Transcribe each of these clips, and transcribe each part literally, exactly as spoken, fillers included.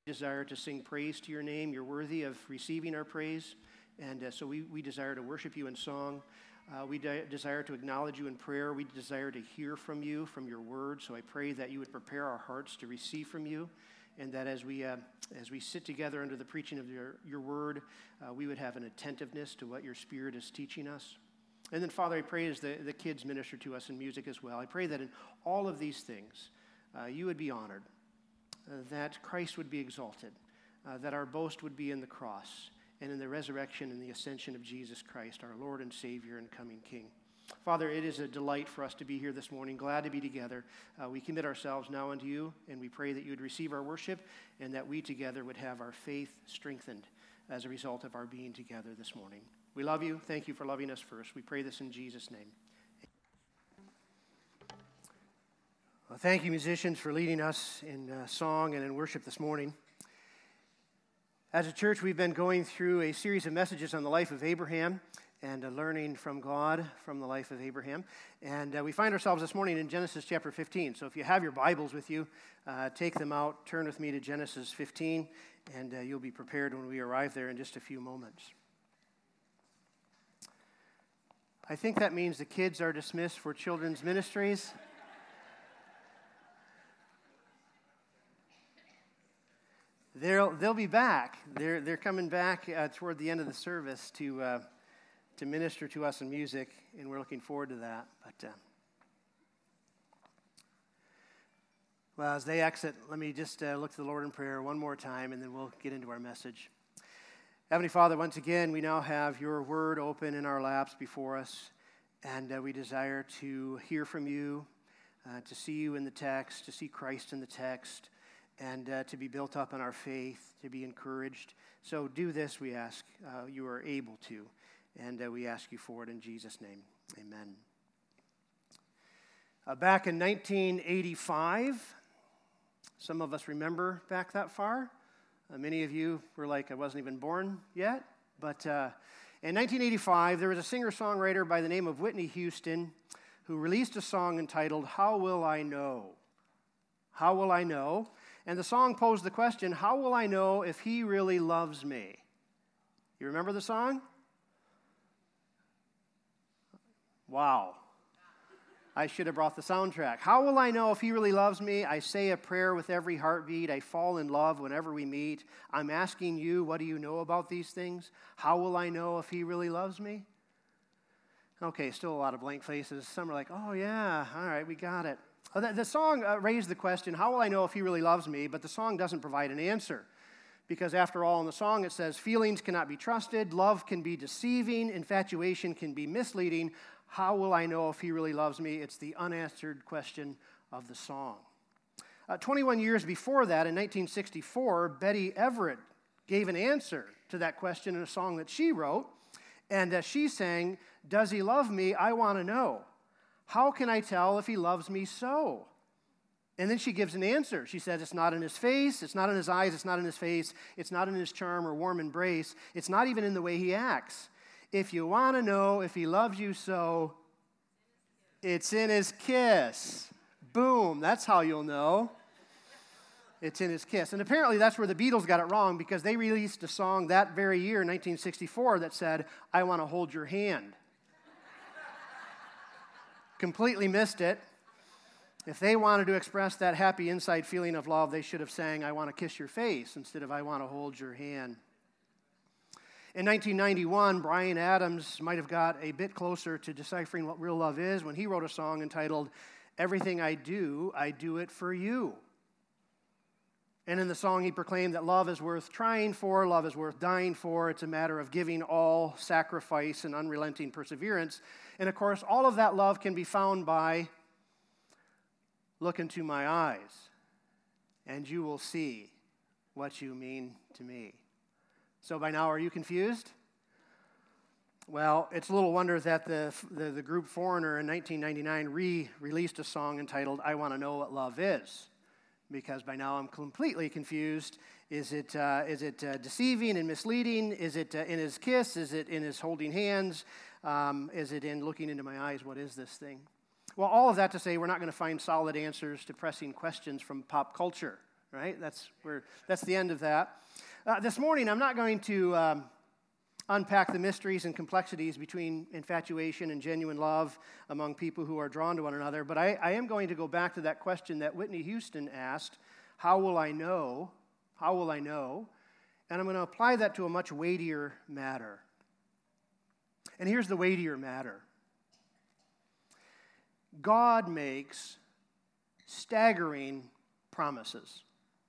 desire to sing praise to your name. You're worthy of receiving our praise. And uh, so we, we desire to worship you in song. Uh, we de- desire to acknowledge you in prayer. We desire to hear from you, from your word. So I pray that you would prepare our hearts to receive from you, and that as we uh, as we sit together under the preaching of your, your word, uh, we would have an attentiveness to what your Spirit is teaching us. And then, Father, I pray as the, the kids minister to us in music as well, I pray that in all of these things, uh, you would be honored, uh, that Christ would be exalted, uh, that our boast would be in the cross and in the resurrection and the ascension of Jesus Christ, our Lord and Savior and coming King. Father, it is a delight for us to be here this morning, glad to be together. Uh, we commit ourselves now unto you, and we pray that you would receive our worship and that we together would have our faith strengthened as a result of our being together this morning. We love you. Thank you for loving us first. We pray this in Jesus' name. Well, thank you, musicians, for leading us in uh, song and in worship this morning. As a church, we've been going through a series of messages on the life of Abraham and uh, learning from God from the life of Abraham. And uh, we find ourselves this morning in Genesis chapter fifteen. So if you have your Bibles with you, uh, take them out, turn with me to Genesis fifteen, and uh, you'll be prepared when we arrive there in just a few moments. I think that means the kids are dismissed for children's ministries. They'll they'll be back. They're they're coming back uh, toward the end of the service to uh, to minister to us in music, and we're looking forward to that. But uh, well, as they exit, let me just uh, look to the Lord in prayer one more time, and then we'll get into our message. Heavenly Father, once again, we now have your word open in our laps before us, and uh, we desire to hear from you, uh, to see you in the text, to see Christ in the text, and uh, to be built up in our faith, to be encouraged. So do this, we ask. Uh, you are able to, and uh, we ask you for it in Jesus' name. Amen. Uh, back in nineteen eighty-five, some of us remember back that far. Uh, many of you were like, I wasn't even born yet. But uh, in nineteen eighty-five, there was a singer-songwriter by the name of Whitney Houston who released a song entitled, How Will I Know? How Will I Know? And the song posed the question, how will I know if he really loves me? You remember the song? Wow. I should have brought the soundtrack. How will I know if he really loves me? I say a prayer with every heartbeat. I fall in love whenever we meet. I'm asking you, what do you know about these things? How will I know if he really loves me? Okay, still a lot of blank faces. Some are like, oh yeah, all right, we got it. The, the song uh, raised the question, how will I know if he really loves me? But the song doesn't provide an answer. Because after all, in the song it says, feelings cannot be trusted, love can be deceiving, infatuation can be misleading. How will I know if he really loves me? It's the unanswered question of the song. Uh, twenty-one years before that, in nineteen sixty-four, Betty Everett gave an answer to that question in a song that she wrote. And uh, she sang, does he love me? I want to know. How can I tell if he loves me so? And then she gives an answer. She says, it's not in his face, it's not in his eyes, it's not in his face, it's not in his charm or warm embrace, it's not even in the way he acts. If you want to know if he loves you so, it's in his kiss. Boom, that's how you'll know. It's in his kiss. And apparently that's where the Beatles got it wrong, because they released a song that very year, nineteen sixty-four, that said, I want to hold your hand. Completely missed it. If they wanted to express that happy inside feeling of love, they should have sang, I want to kiss your face, instead of I want to hold your hand. In nineteen ninety-one, Bryan Adams might have got a bit closer to deciphering what real love is when he wrote a song entitled, Everything I Do, I Do It For You. And in the song, he proclaimed that love is worth trying for, love is worth dying for. It's a matter of giving all, sacrifice, and unrelenting perseverance. And of course, all of that love can be found by look into my eyes, and you will see what you mean to me. So by now, are you confused? Well, it's a little wonder that the, the, the group Foreigner in nineteen ninety-nine re-released a song entitled, I Want to Know What Love Is. Because by now I'm completely confused. Is it uh, is it uh, deceiving and misleading? Is it uh, in his kiss? Is it in his holding hands? Um, is it in looking into my eyes? What is this thing? Well, all of that to say, we're not going to find solid answers to pressing questions from pop culture right? That's where that's the end of that. Uh, this morning, I'm not going to um, unpack the mysteries and complexities between infatuation and genuine love among people who are drawn to one another, but I, I am going to go back to that question that Whitney Houston asked, how will I know? How will I know? And I'm going to apply that to a much weightier matter. And here's the weightier matter. God makes staggering promises.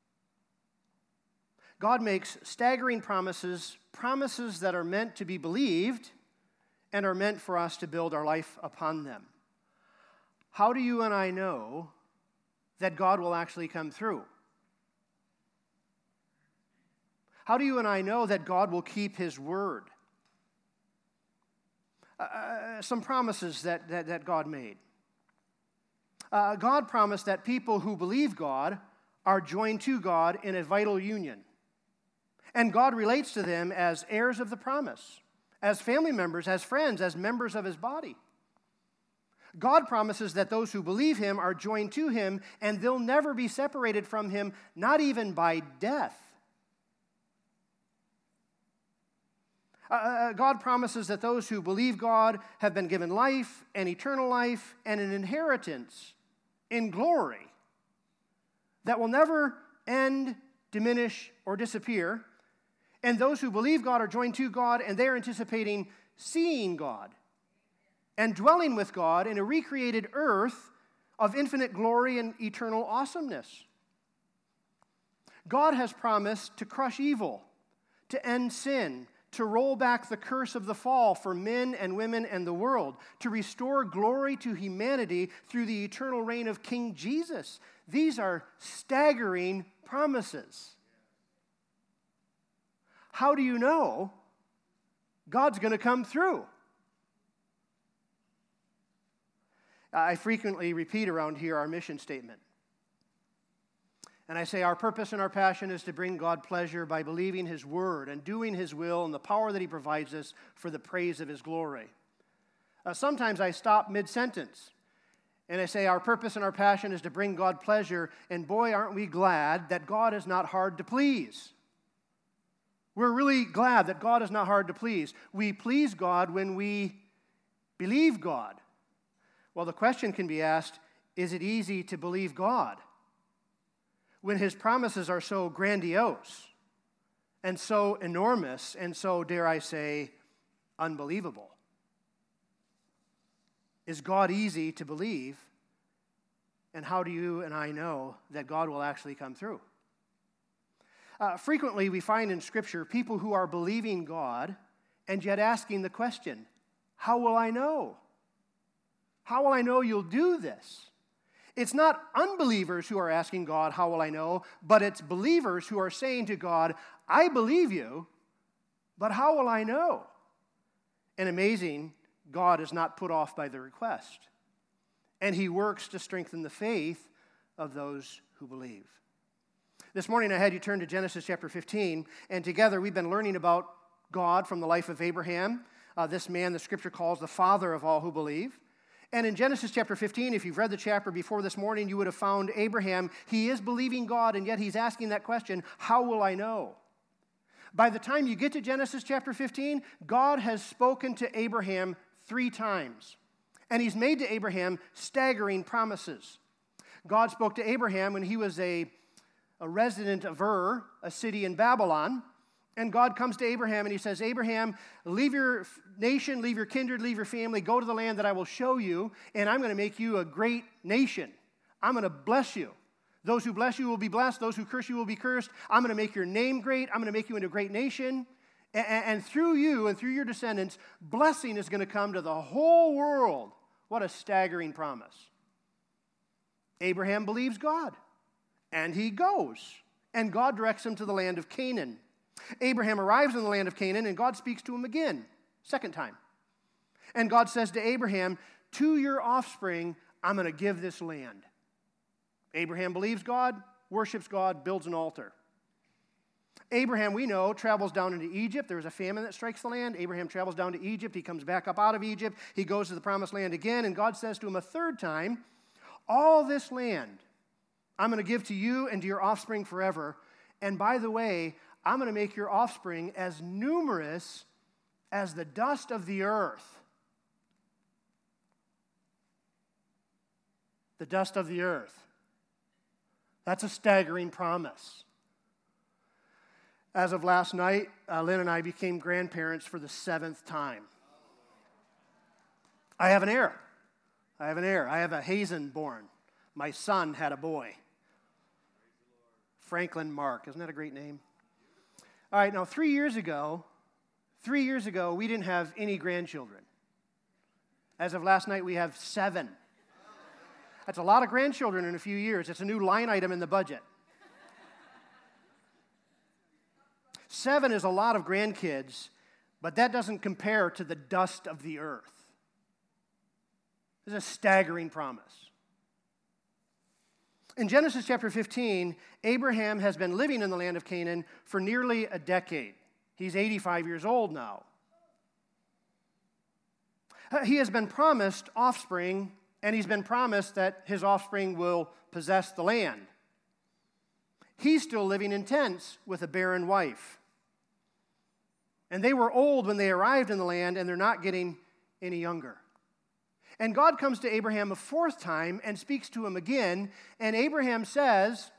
God makes staggering promises, promises that are meant to be believed and are meant for us to build our life upon them. How do you and I know that God will actually come through? How do you and I know that God will keep His word? Uh, some promises that, that, that God made. Uh, God promised that people who believe God are joined to God in a vital union. And God relates to them as heirs of the promise, as family members, as friends, as members of His body. God promises that those who believe Him are joined to Him, and they'll never be separated from Him, not even by death. Uh, God promises that those who believe God have been given life and eternal life and an inheritance in glory that will never end, diminish, or disappear. And those who believe God are joined to God, and they are anticipating seeing God and dwelling with God in a recreated earth of infinite glory and eternal awesomeness. God has promised to crush evil, to end sin, to roll back the curse of the fall for men and women and the world, to restore glory to humanity through the eternal reign of King Jesus. These are staggering promises. How do you know God's going to come through? I frequently repeat around here our mission statement. And I say our purpose and our passion is to bring God pleasure by believing His word and doing His will and the power that He provides us for the praise of His glory. Uh, sometimes I stop mid-sentence and I say our purpose and our passion is to bring God pleasure, and boy, aren't we glad that God is not hard to please. We're really glad that God is not hard to please. We please God when we believe God. Well, the question can be asked, is it easy to believe God when His promises are so grandiose and so enormous and so, dare I say, unbelievable? Is God easy to believe? And how do you and I know that God will actually come through? Uh, frequently, we find in Scripture people who are believing God and yet asking the question, how will I know? How will I know you'll do this? It's not unbelievers who are asking God, how will I know? But it's believers who are saying to God, I believe you, but how will I know? And amazing, God is not put off by the request. And He works to strengthen the faith of those who believe. This morning I had you turn to Genesis chapter fifteen, and together we've been learning about God from the life of Abraham, uh, this man the Scripture calls the father of all who believe. And in Genesis chapter fifteen, if you've read the chapter before this morning, you would have found Abraham, he is believing God, and yet he's asking that question, how will I know? By the time you get to Genesis chapter fifteen, God has spoken to Abraham three times. And He's made to Abraham staggering promises. God spoke to Abraham when he was a, a resident of Ur, a city in Babylon. And God comes to Abraham and He says, Abraham, leave your nation, leave your kindred, leave your family, go to the land that I will show you, and I'm going to make you a great nation. I'm going to bless you. Those who bless you will be blessed. Those who curse you will be cursed. I'm going to make your name great. I'm going to make you into a great nation. And, and through you and through your descendants, blessing is going to come to the whole world. What a staggering promise. Abraham believes God, and he goes. And God directs him to the land of Canaan. Abraham arrives in the land of Canaan, and God speaks to him again, second time. And God says to Abraham, to your offspring, I'm going to give this land. Abraham believes God, worships God, builds an altar. Abraham, we know, travels down into Egypt. There's a famine that strikes the land. Abraham travels down to Egypt. He comes back up out of Egypt. He goes to the promised land again, and God says to him a third time, all this land I'm going to give to you and to your offspring forever. And by the way, I'm going to make your offspring as numerous as the dust of the earth. The dust of the earth. That's a staggering promise. As of last night, uh, Lynn and I became grandparents for the seventh time. I have an heir. I have an heir. I have a Hazen born. My son had a boy. Franklin Mark. Isn't that a great name? All right, now three years ago, three years ago, we didn't have any grandchildren. As of last night, we have seven. That's a lot of grandchildren in a few years. It's a new line item in the budget. Seven is a lot of grandkids, but that doesn't compare to the dust of the earth. This is a staggering promise. In Genesis chapter fifteen, Abraham has been living in the land of Canaan for nearly a decade. He's eighty-five years old now. He has been promised offspring, and he's been promised that his offspring will possess the land. He's still living in tents with a barren wife. And they were old when they arrived in the land, and they're not getting any younger. And God comes to Abraham a fourth time and speaks to him again, and Abraham says,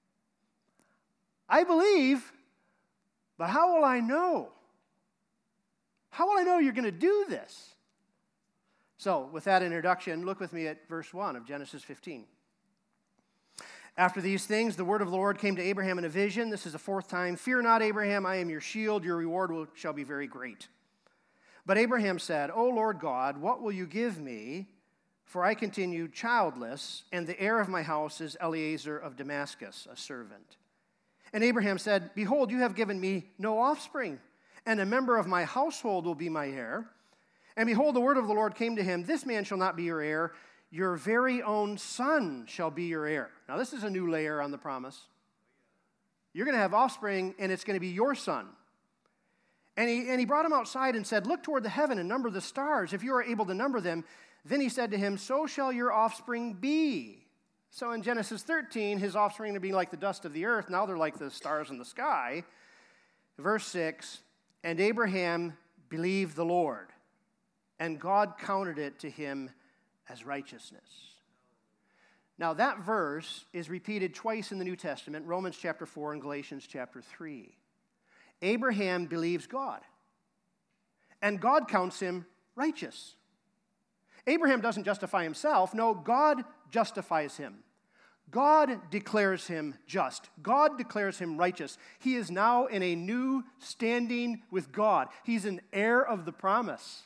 I believe, but how will I know? How will I know you're going to do this? So, with that introduction, look with me at verse one of Genesis fifteen. After these things, the word of the Lord came to Abraham in a vision. This is the fourth time. Fear not, Abraham, I am your shield. Your reward will, shall be very great. But Abraham said, O Lord God, what will you give me? For I continue childless, and the heir of my house is Eliezer of Damascus, a servant. And Abraham said, Behold, you have given me no offspring, and a member of my household will be my heir. And behold, the word of the Lord came to him, This man shall not be your heir, your very own son shall be your heir. Now, this is a new layer on the promise. You're going to have offspring, and it's going to be your son. And he, and he brought him outside and said, Look toward the heaven and number the stars, if you are able to number them. Then he said to him, So shall your offspring be. So in Genesis thirteen, his offspring would be like the dust of the earth. Now they're like the stars in the sky. Verse six, And Abraham believed the Lord, and God counted it to him as righteousness. Now that verse is repeated twice in the New Testament, Romans chapter four and Galatians chapter three. Abraham believes God, and God counts him righteous. Abraham doesn't justify himself. No, God justifies him. God declares him just. God declares him righteous. He is now in a new standing with God. He's an heir of the promise.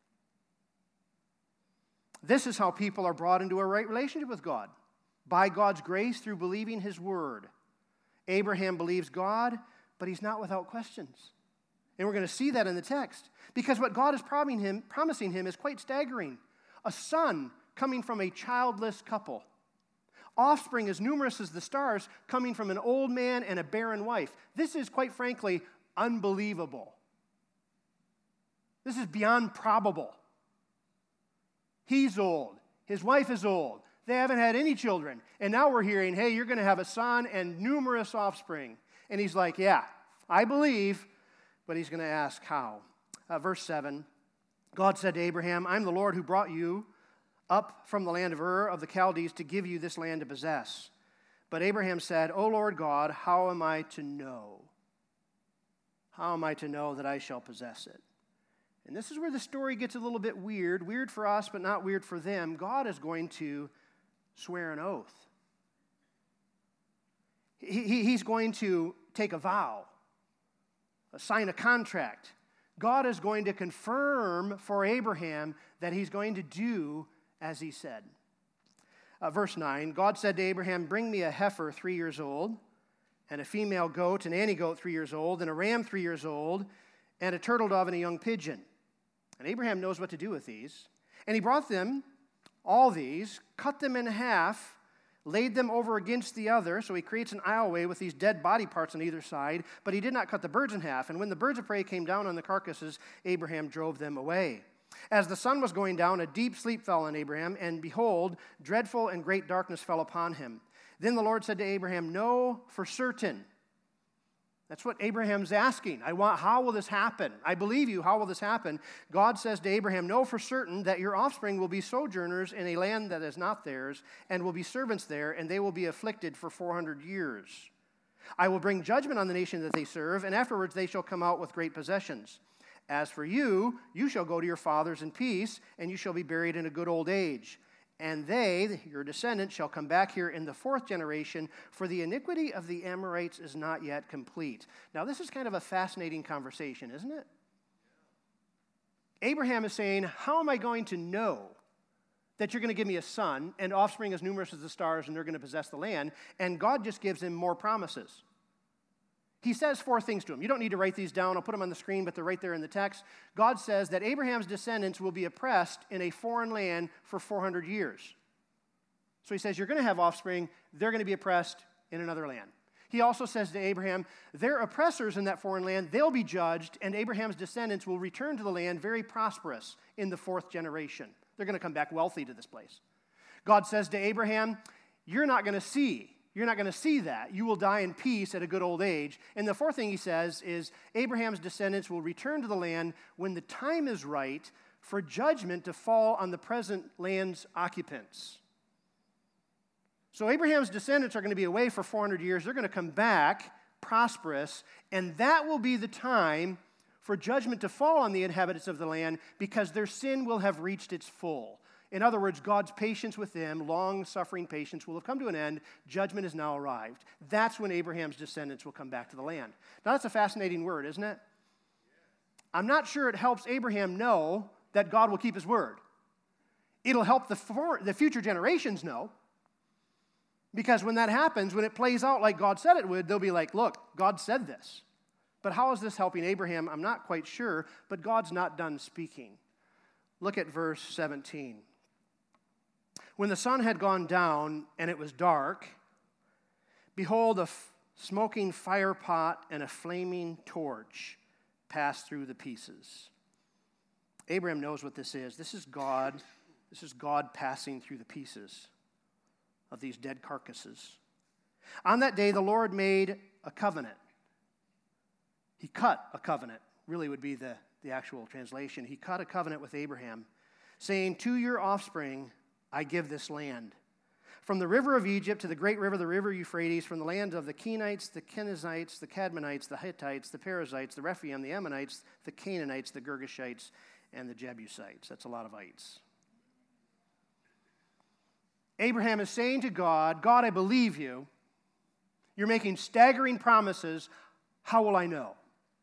This is how people are brought into a right relationship with God, by God's grace through believing his word. Abraham believes God, but he's not without questions. And we're going to see that in the text, because what God is promising him, promising him is quite staggering. A son coming from a childless couple. Offspring as numerous as the stars coming from an old man and a barren wife. This is, quite frankly, unbelievable. This is beyond probable. He's old. His wife is old. They haven't had any children. And now we're hearing, hey, you're going to have a son and numerous offspring. And he's like, yeah, I believe, but he's going to ask how. Uh, verse seven, God said to Abraham, I'm the Lord who brought you up from the land of Ur of the Chaldees to give you this land to possess. But Abraham said, O Lord God, how am I to know? How am I to know that I shall possess it? And this is where the story gets a little bit weird, weird for us, but not weird for them. God is going to swear an oath. He, he, he's going to take a vow, sign a contract. God is going to confirm for Abraham that he's going to do as he said. Uh, verse nine, God said to Abraham, bring me a heifer three years old, and a female goat, an anti goat three years old, and a ram three years old, and a turtle dove and a young pigeon. And Abraham knows what to do with these. And he brought them, all these, cut them in half, laid them over against the other, so he creates an aisleway with these dead body parts on either side, but he did not cut the birds in half. And when the birds of prey came down on the carcasses, Abraham drove them away. As the sun was going down, a deep sleep fell on Abraham, and behold, dreadful and great darkness fell upon him. Then the Lord said to Abraham, know for certain. That's what Abraham's asking. I want, how will this happen? I believe you. How will this happen? God says to Abraham, know for certain that your offspring will be sojourners in a land that is not theirs, and will be servants there, and they will be afflicted for four hundred years. I will bring judgment on the nation that they serve, and afterwards they shall come out with great possessions. As for you, you shall go to your fathers in peace, and you shall be buried in a good old age. And they, your descendants, shall come back here in the fourth generation, for the iniquity of the Amorites is not yet complete. Now, this is kind of a fascinating conversation, isn't it? Abraham is saying, how am I going to know that you're going to give me a son and offspring as numerous as the stars, and they're going to possess the land? And God just gives him more promises. He says four things to him. You don't need to write these down. I'll put them on the screen, but they're right there in the text. God says that Abraham's descendants will be oppressed in a foreign land for four hundred years. So he says, you're going to have offspring. They're going to be oppressed in another land. He also says to Abraham, their oppressors in that foreign land, they'll be judged, and Abraham's descendants will return to the land very prosperous in the fourth generation. They're going to come back wealthy to this place. God says to Abraham, you're not going to see You're not going to see that. You will die in peace at a good old age. And the fourth thing he says is Abraham's descendants will return to the land when the time is right for judgment to fall on the present land's occupants. So Abraham's descendants are going to be away for four hundred years. They're going to come back prosperous, and that will be the time for judgment to fall on the inhabitants of the land because their sin will have reached its full. In other words, God's patience with them, long-suffering patience, will have come to an end. Judgment has now arrived. That's when Abraham's descendants will come back to the land. Now, that's a fascinating word, isn't it? I'm not sure it helps Abraham know that God will keep his word. It'll help the, for, the future generations know, because when that happens, when it plays out like God said it would, they'll be like, look, God said this. But how is this helping Abraham? I'm not quite sure, but God's not done speaking. Look at verse seventeen. When the sun had gone down and it was dark, behold, a f- smoking fire pot and a flaming torch passed through the pieces. Abraham knows what this is. This is God. This is God passing through the pieces of these dead carcasses. On that day, the Lord made a covenant. He cut a covenant, really would be the, the actual translation. He cut a covenant with Abraham, saying, to your offspring I give this land. From the river of Egypt to the great river, the river Euphrates, from the land of the Kenites, the Kenizzites, the Cadmonites, the Hittites, the Perizzites, the Rephaim, the Ammonites, the Canaanites, the Girgashites, and the Jebusites. That's a lot of ites. Abraham is saying to God, God, I believe you. You're making staggering promises. How will I know?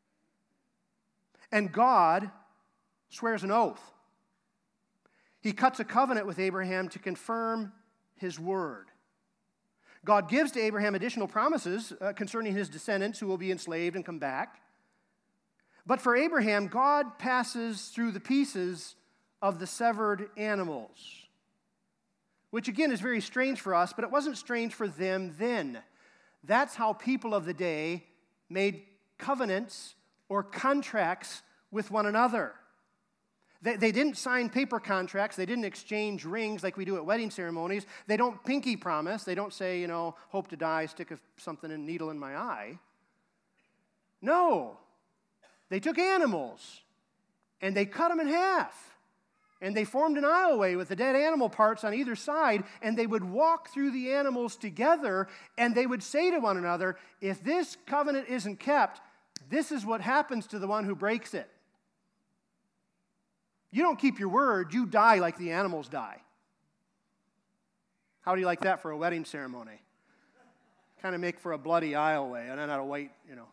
And God swears an oath. He cuts a covenant with Abraham to confirm his word. God gives to Abraham additional promises uh, concerning his descendants who will be enslaved and come back. But for Abraham, God passes through the pieces of the severed animals, which again is very strange for us, but it wasn't strange for them then. That's how people of the day made covenants or contracts with one another. They, they didn't sign paper contracts. They didn't exchange rings like we do at wedding ceremonies. They don't pinky promise. They don't say, you know, hope to die, stick a, something, a needle in my eye. No. They took animals, and they cut them in half. And they formed an aisleway with the dead animal parts on either side, and they would walk through the animals together, and they would say to one another, if this covenant isn't kept, this is what happens to the one who breaks it. You don't keep your word, you die like the animals die. How do you like that for a wedding ceremony? Kind of make for a bloody aisleway, and then not a white, you know.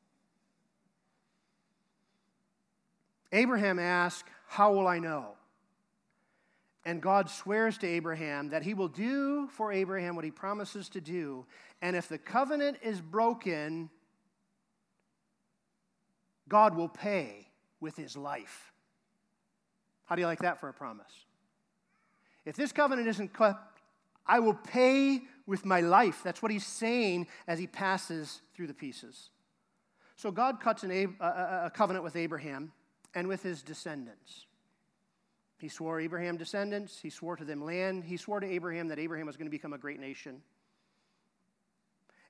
Abraham asked, how will I know? And God swears to Abraham that he will do for Abraham what he promises to do. And if the covenant is broken, God will pay with his life. How do you like that for a promise? If this covenant isn't kept, I will pay with my life. That's what he's saying as he passes through the pieces. So God cuts an, a, a, a covenant with Abraham and with his descendants. He swore Abraham descendants. He swore to them land. He swore to Abraham that Abraham was going to become a great nation.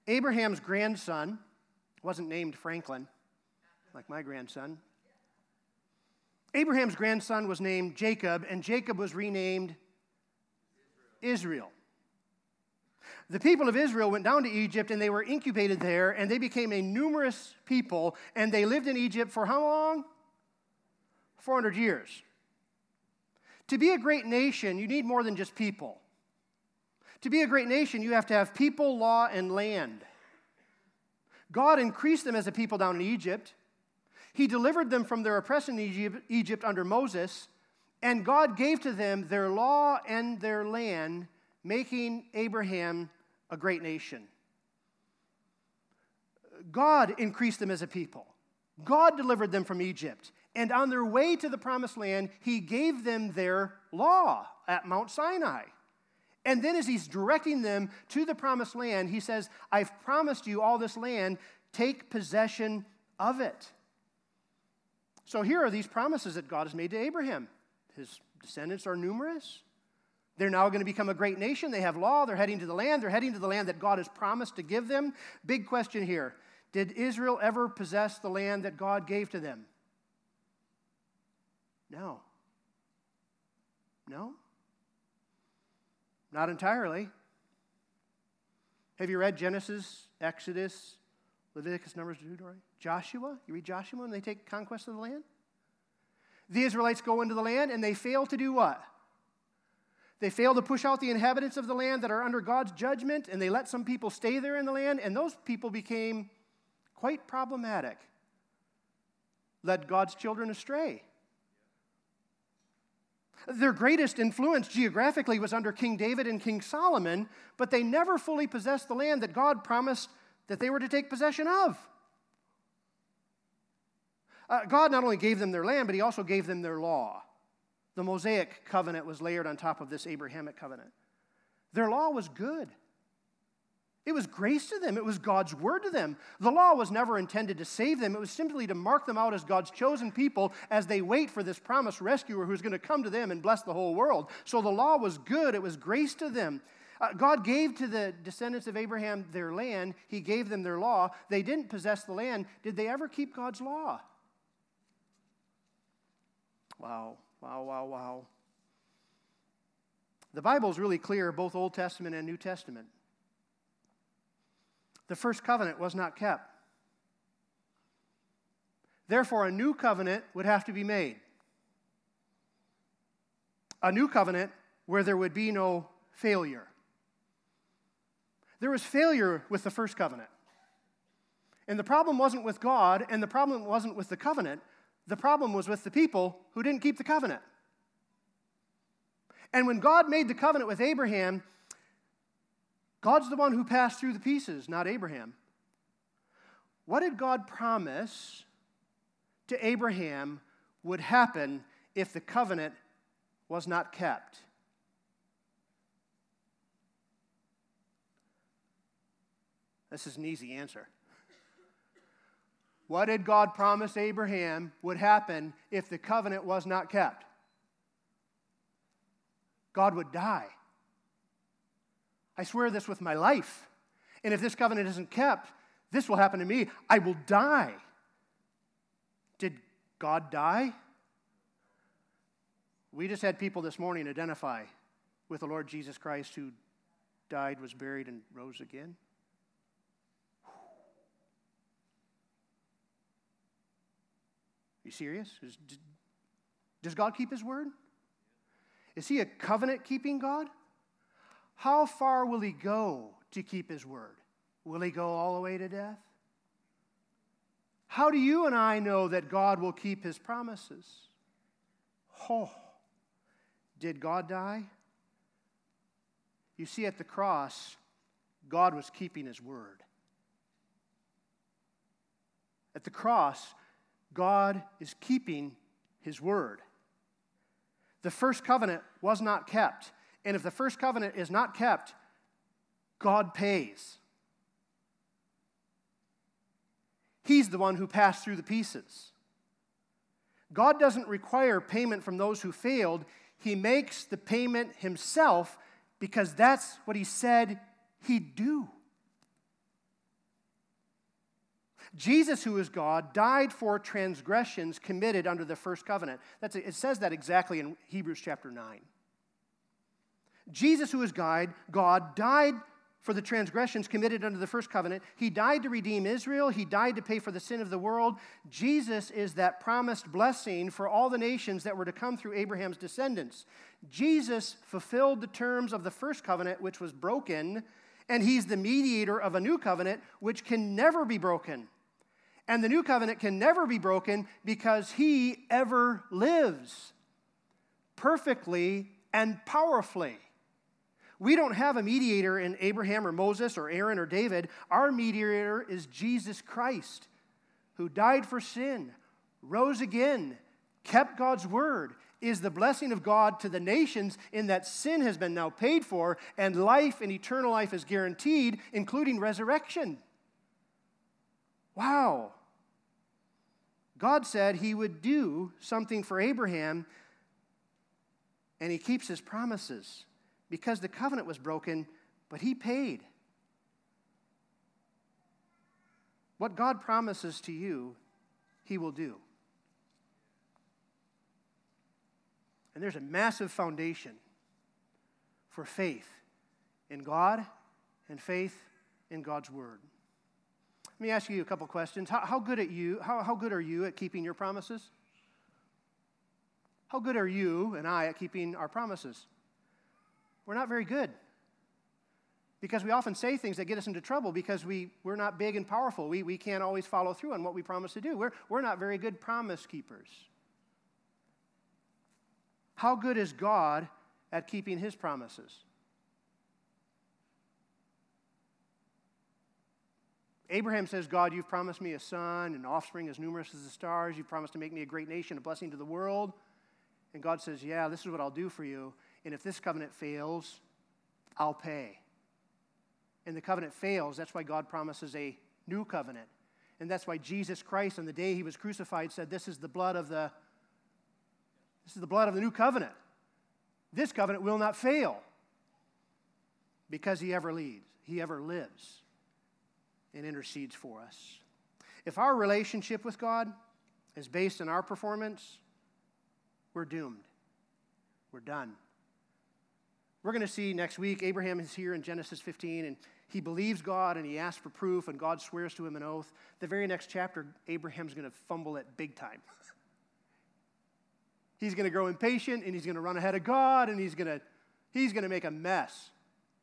Abraham's grandson wasn't named Franklin, like my grandson. Abraham's grandson was named Jacob, and Jacob was renamed Israel. The people of Israel went down to Egypt, and they were incubated there, and they became a numerous people, and they lived in Egypt for how long? four hundred years. To be a great nation, you need more than just people. To be a great nation, you have to have people, law, and land. God increased them as a people down in Egypt. He delivered them from their oppression in Egypt, Egypt under Moses, and God gave to them their law and their land, making Abraham a great nation. God increased them as a people. God delivered them from Egypt. And on their way to the promised land, he gave them their law at Mount Sinai. And then as he's directing them to the promised land, he says, I've promised you all this land, take possession of it. So here are these promises that God has made to Abraham. His descendants are numerous. They're now going to become a great nation. They have law. They're heading to the land. They're heading to the land that God has promised to give them. Big question here. Did Israel ever possess the land that God gave to them? No. No? Not entirely. Have you read Genesis, Exodus, Leviticus, Numbers, Deuteronomy? Joshua? You read Joshua when they take conquest of the land? The Israelites go into the land and they fail to do what? They fail to push out the inhabitants of the land that are under God's judgment, and they let some people stay there in the land, and those people became quite problematic. Led God's children astray. Their greatest influence geographically was under King David and King Solomon, but they never fully possessed the land that God promised that they were to take possession of. Uh, God not only gave them their land, but he also gave them their law. The Mosaic covenant was layered on top of this Abrahamic covenant. Their law was good. It was grace to them. It was God's word to them. The law was never intended to save them. It was simply to mark them out as God's chosen people as they wait for this promised rescuer who's going to come to them and bless the whole world. So the law was good. It was grace to them. Uh, God gave to the descendants of Abraham their land. He gave them their law. They didn't possess the land. Did they ever keep God's law? Wow, wow, wow, wow. The Bible is really clear, both Old Testament and New Testament. The first covenant was not kept. Therefore, a new covenant would have to be made. A new covenant where there would be no failure. There was failure with the first covenant. And the problem wasn't with God, and the problem wasn't with the covenant. The problem was with the people who didn't keep the covenant. And when God made the covenant with Abraham, God's the one who passed through the pieces, not Abraham. What did God promise to Abraham would happen if the covenant was not kept? This is an easy answer. What did God promise Abraham would happen if the covenant was not kept? God would die. I swear this with my life. And if this covenant isn't kept, this will happen to me. I will die. Did God die? We just had people this morning identify with the Lord Jesus Christ who died, was buried, and rose again. Are you serious? Does God keep his word? Is he a covenant-keeping God? How far will he go to keep his word? Will he go all the way to death? How do you and I know that God will keep his promises? Oh, did God die? You see, at the cross, God was keeping his word. At the cross, God is keeping his word. The first covenant was not kept. And if the first covenant is not kept, God pays. He's the one who passed through the pieces. God doesn't require payment from those who failed. He makes the payment himself because that's what he said he'd do. Jesus, who is God, died for transgressions committed under the first covenant. That's, it says that exactly in Hebrews chapter nine. Jesus, who is God, God died for the transgressions committed under the first covenant. He died to redeem Israel. He died to pay for the sin of the world. Jesus is that promised blessing for all the nations that were to come through Abraham's descendants. Jesus fulfilled the terms of the first covenant, which was broken, and he's the mediator of a new covenant, which can never be broken. And the new covenant can never be broken because he ever lives perfectly and powerfully. We don't have a mediator in Abraham or Moses or Aaron or David. Our mediator is Jesus Christ, who died for sin, rose again, kept God's word, is the blessing of God to the nations in that sin has been now paid for, and life and eternal life is guaranteed, including resurrection. Wow. God said he would do something for Abraham, and he keeps his promises. Because the covenant was broken, but he paid. What God promises to you, he will do. And there's a massive foundation for faith in God and faith in God's word. Let me ask you a couple questions. How, how good at you? How, how good are you at keeping your promises? How good are you and I at keeping our promises? We're not very good, because we often say things that get us into trouble because we, we're not big and powerful. We, we can't always follow through on what we promise to do. We're, we're not very good promise keepers. How good is God at keeping his promises? Abraham says, God, you've promised me a son and offspring as numerous as the stars. You've promised to make me a great nation, a blessing to the world. And God says, yeah, this is what I'll do for you. And if this covenant fails, I'll pay. And the covenant fails. That's why God promises a new covenant. And that's why Jesus Christ, on the day he was crucified, said, this is the blood of the, this is the blood of the new covenant. This covenant will not fail because he ever leads. He ever lives and intercedes for us. If our relationship with God is based on our performance, we're doomed. We're done. We're going to see next week, Abraham is here in Genesis fifteen, and he believes God, and he asks for proof, and God swears to him an oath. The very next chapter, Abraham's going to fumble it big time. He's going to grow impatient, and he's going to run ahead of God, and he's going to, he's going to make a mess.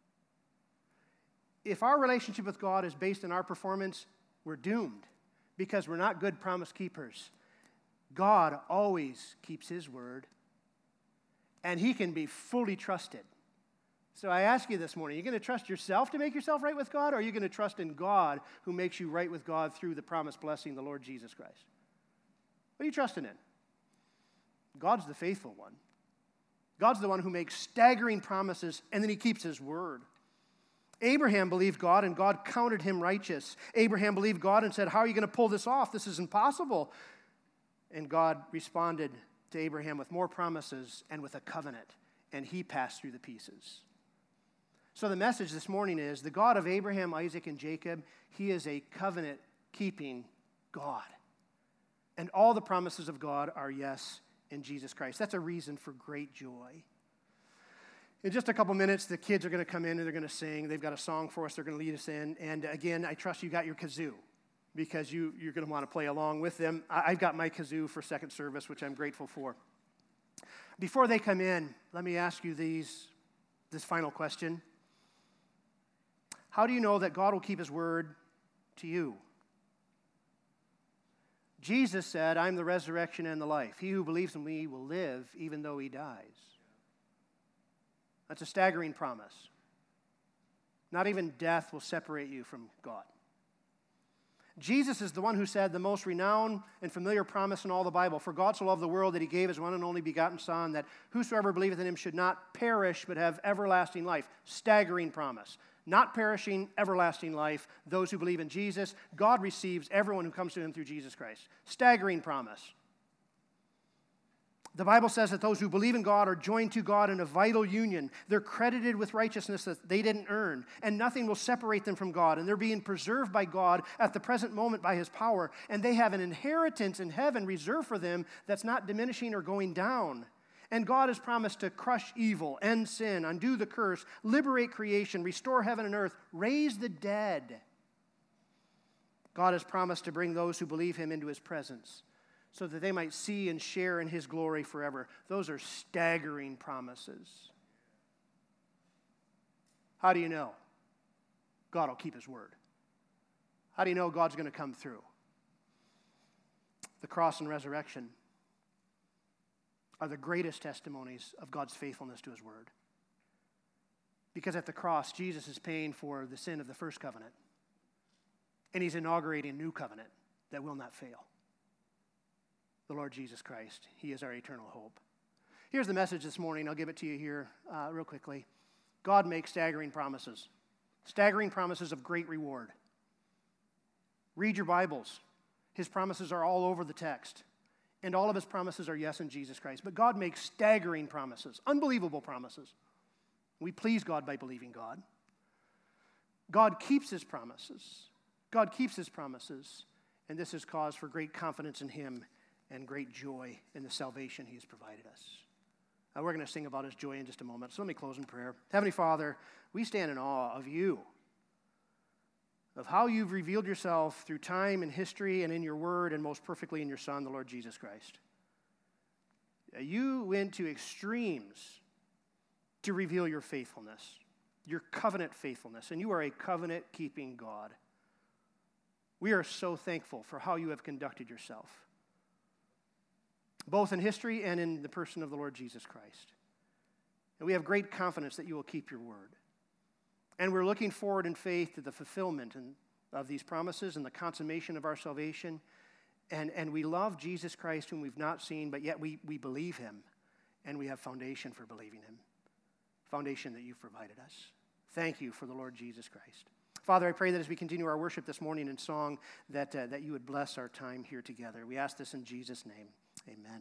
If our relationship with God is based on our performance, we're doomed because we're not good promise keepers. God always keeps his word, and he can be fully trusted. So I ask you this morning, are you going to trust yourself to make yourself right with God, or are you going to trust in God who makes you right with God through the promised blessing, the Lord Jesus Christ? What are you trusting in? God's the faithful one. God's the one who makes staggering promises, and then he keeps his word. Abraham believed God, and God counted him righteous. Abraham believed God and said, how are you going to pull this off? This is impossible. And God responded to Abraham with more promises and with a covenant, and he passed through the pieces. So the message this morning is, the God of Abraham, Isaac, and Jacob, he is a covenant-keeping God. And all the promises of God are yes in Jesus Christ. That's a reason for great joy. In just a couple minutes, the kids are going to come in and they're going to sing. They've got a song for us. They're going to lead us in. And again, I trust you got your kazoo, because you, you're going to want to play along with them. I've got my kazoo for second service, which I'm grateful for. Before they come in, let me ask you these, this final question. How do you know that God will keep his word to you? Jesus said, I'm the resurrection and the life. He who believes in me will live even though he dies. That's a staggering promise. Not even death will separate you from God. Jesus is the one who said the most renowned and familiar promise in all the Bible. For God so loved the world that he gave his one and only begotten Son, that whosoever believeth in him should not perish but have everlasting life. Staggering promise. Not perishing, everlasting life. Those who believe in Jesus, God receives everyone who comes to him through Jesus Christ. Staggering promise. The Bible says that those who believe in God are joined to God in a vital union. They're credited with righteousness that they didn't earn, and nothing will separate them from God. And they're being preserved by God at the present moment by His power. And they have an inheritance in heaven reserved for them that's not diminishing or going down. And God has promised to crush evil, end sin, undo the curse, liberate creation, restore heaven and earth, raise the dead. God has promised to bring those who believe Him into His presence, so that they might see and share in His glory forever. Those are staggering promises. How do you know? God will keep His word. How do you know God's going to come through? The cross and resurrection are the greatest testimonies of God's faithfulness to His word. Because at the cross, Jesus is paying for the sin of the first covenant, and He's inaugurating a new covenant that will not fail. The Lord Jesus Christ. He is our eternal hope. Here's the message this morning. I'll give it to you here uh, real quickly. God makes staggering promises. Staggering promises of great reward. Read your Bibles. His promises are all over the text. And all of His promises are yes in Jesus Christ. But God makes staggering promises. Unbelievable promises. We please God by believing God. God keeps His promises. God keeps His promises. And this is cause for great confidence in Him and great joy in the salvation He has provided us. Now, we're going to sing about His joy in just a moment, so let me close in prayer. Heavenly Father, we stand in awe of You, of how You've revealed Yourself through time and history and in Your Word, and most perfectly in Your Son, the Lord Jesus Christ. You went to extremes to reveal Your faithfulness, Your covenant faithfulness, and You are a covenant-keeping God. We are so thankful for how You have conducted Yourself, both in history and in the person of the Lord Jesus Christ. And we have great confidence that You will keep Your word. And we're looking forward in faith to the fulfillment of these promises and the consummation of our salvation. And, and we love Jesus Christ, whom we've not seen, but yet we, we believe Him. And we have foundation for believing Him. Foundation that You've provided us. Thank You for the Lord Jesus Christ. Father, I pray that as we continue our worship this morning in song, that, uh, that You would bless our time here together. We ask this in Jesus' name. Amen.